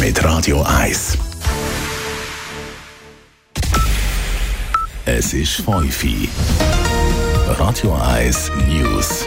mit Radio 1. Es ist 5 Uhr. Radio 1 News.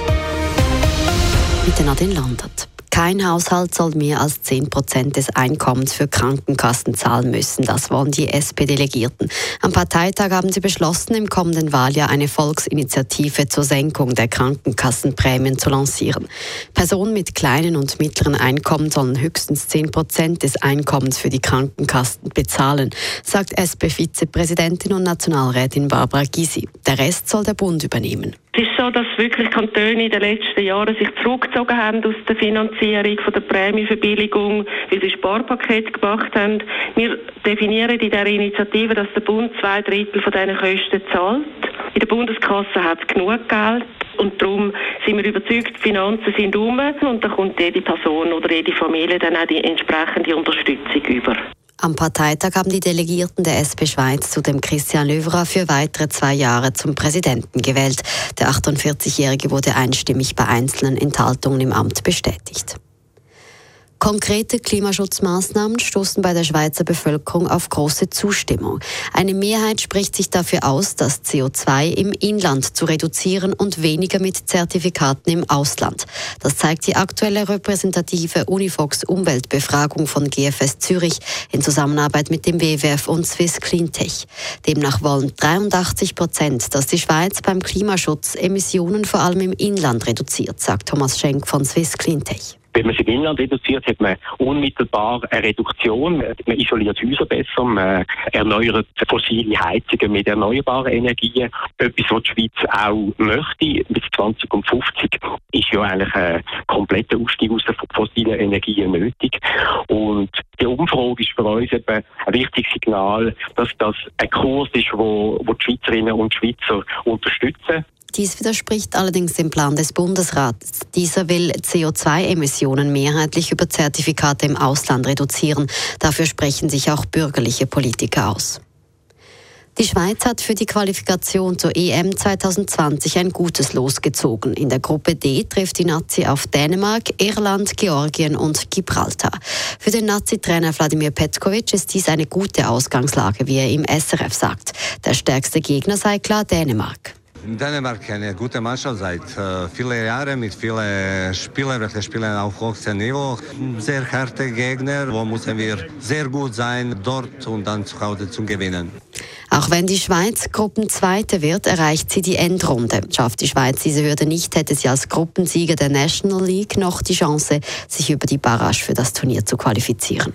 Mit Nadine Landert. Kein Haushalt soll mehr als 10% des Einkommens für Krankenkassen zahlen müssen. Das wollen die SP-Delegierten. Am Parteitag haben sie beschlossen, im kommenden Wahljahr eine Volksinitiative zur Senkung der Krankenkassenprämien zu lancieren. Personen mit kleinen und mittleren Einkommen sollen höchstens 10% des Einkommens für die Krankenkassen bezahlen, sagt SP-Vizepräsidentin und Nationalrätin Barbara Gysi. Der Rest soll der Bund übernehmen. Es ist so, dass wirklich Kantone in den letzten Jahren sich zurückgezogen haben aus der Finanzierung von der Prämienverbilligung, weil sie Sparpakete gemacht haben. Wir definieren in dieser Initiative, dass der Bund 2/3 von diesen Kosten zahlt. In der Bundeskasse hat es genug Geld und darum sind wir überzeugt, die Finanzen sind rum und da kommt jede Person oder jede Familie dann auch die entsprechende Unterstützung über. Am Parteitag haben die Delegierten der SP Schweiz zudem Christian Löwra für weitere 2 Jahre zum Präsidenten gewählt. Der 48-Jährige wurde einstimmig bei einzelnen Enthaltungen im Amt bestätigt. Konkrete Klimaschutzmaßnahmen stoßen bei der Schweizer Bevölkerung auf große Zustimmung. Eine Mehrheit spricht sich dafür aus, das CO2 im Inland zu reduzieren und weniger mit Zertifikaten im Ausland. Das zeigt die aktuelle repräsentative Unifox Umweltbefragung von GFS Zürich in Zusammenarbeit mit dem WWF und Swiss Cleantech. Demnach wollen 83%, dass die Schweiz beim Klimaschutz Emissionen vor allem im Inland reduziert, sagt Thomas Schenk von Swiss Cleantech. Wenn man sich im Inland reduziert, hat man unmittelbar eine Reduktion. Man isoliert Häuser besser, man erneuert fossile Heizungen mit erneuerbaren Energien. Etwas, was die Schweiz auch möchte, bis 2050, ist ja eigentlich ein kompletter Ausstieg aus den fossilen Energien nötig. Und die Umfrage ist für uns eben ein wichtiges Signal, dass das ein Kurs ist, wo die Schweizerinnen und Schweizer unterstützen. Dies widerspricht allerdings dem Plan des Bundesrats. Dieser will CO2-Emissionen mehrheitlich über Zertifikate im Ausland reduzieren. Dafür sprechen sich auch bürgerliche Politiker aus. Die Schweiz hat für die Qualifikation zur EM 2020 ein gutes Los gezogen. In der Gruppe D trifft die Nazi auf Dänemark, Irland, Georgien und Gibraltar. Für den Nazi-Trainer Vladimir Petkovic ist dies eine gute Ausgangslage, wie er im SRF sagt. Der stärkste Gegner sei klar Dänemark. Dänemark eine gute Mannschaft seit vielen Jahren mit vielen Spielern, welche spielen auf hochstem Niveau. Sehr harte Gegner, wo müssen wir sehr gut sein dort und dann zu Hause zu gewinnen. Auch wenn die Schweiz Gruppenzweite wird, erreicht sie die Endrunde. Schafft die Schweiz diese Hürde nicht, hätte sie als Gruppensieger der National League noch die Chance, sich über die Barrage für das Turnier zu qualifizieren.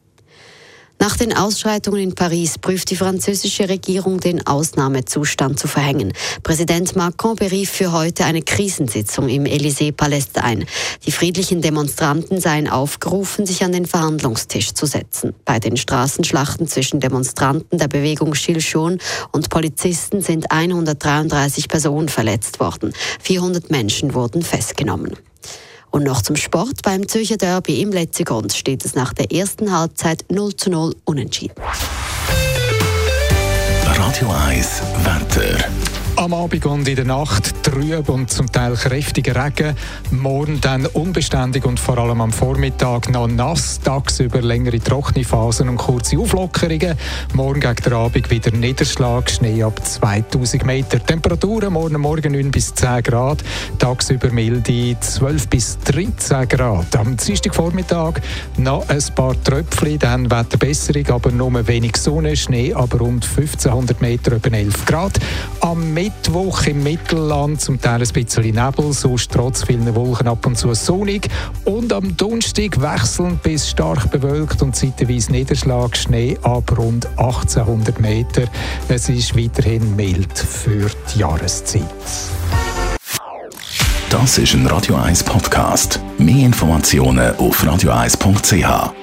Nach den Ausschreitungen in Paris prüft die französische Regierung, den Ausnahmezustand zu verhängen. Präsident Macron berief für heute eine Krisensitzung im Élysée-Palast ein. Die friedlichen Demonstranten seien aufgerufen, sich an den Verhandlungstisch zu setzen. Bei den Straßenschlachten zwischen Demonstranten der Bewegung Gilets jaunes und Polizisten sind 133 Personen verletzt worden. 400 Menschen wurden festgenommen. Und noch zum Sport. Beim Zürcher Derby im Letzigrund steht es nach der ersten Halbzeit 0:0 unentschieden. Radio 1 Wetter. Am Abend und in der Nacht trüb und zum Teil kräftiger Regen. Morgen dann unbeständig und vor allem am Vormittag noch nass. Tagsüber längere trockene Phasen und kurze Auflockerungen. Morgen gegen den Abend wieder Niederschlag, Schnee ab 2000 Meter. Temperaturen morgen 9 bis 10 Grad. Tagsüber milde 12 bis 13 Grad. Am Dienstagvormittag noch ein paar Tröpfchen, dann Wetterbesserung, aber nur wenig Sonne. Schnee aber rund 1500 Meter, über 11 Grad. Am Mittwoch im Mittelland zum Teil ein bisschen Nebel, sonst trotz vielen Wolken ab und zu sonnig. Und am Donnerstag wechselnd bis stark bewölkt und zeitweise Niederschlag, Schnee ab rund 1800 Meter. Es ist weiterhin mild für die Jahreszeit. Das ist ein Radio 1 Podcast. Mehr Informationen auf radio1.ch.